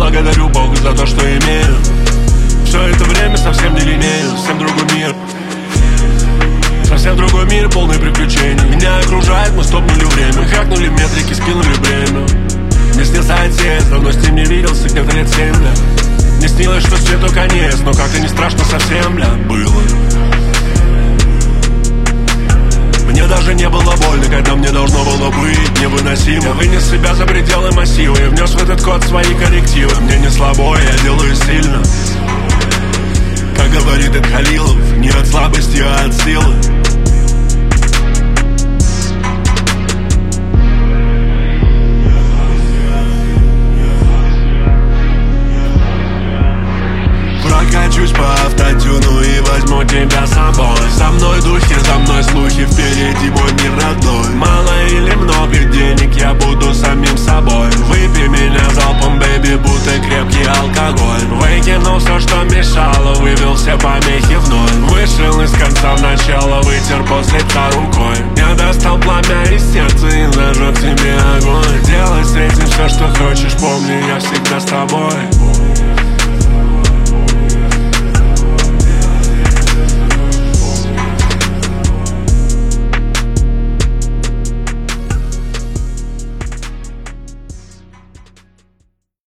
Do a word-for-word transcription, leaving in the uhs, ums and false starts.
благодарю Бога за то, что имею. Все это время совсем не линею, совсем другой мир. Совсем другой мир, полный приключений. Меня окружает, мы стопнули время. Мы хакнули метрики, скинули время. Мне снился отец, давно с ним не виделся, где-то лет семь, бля. Мне снилось, что свету конец, но как-то не страшно совсем, бля, было. Мне даже не было больно, когда мне должно было быть невыносимо. Я вынес себя за пределы массива и внес в этот код свои коррективы. Мне не слабо, я делаю сильно. Как говорит Эд Халилов, не от слабости, а от силы. Прокачусь по автотюну и возьму тебя с собой. За мной духи, за мной слухи, впереди мой мир родной. Мало или много денег, я буду самим собой. Выпей меня залпом, бэйби, будто крепкий алкоголь. Выкинул все, что мешало, вывел все помехи вновь. Вышел из конца в начало, вытер после лица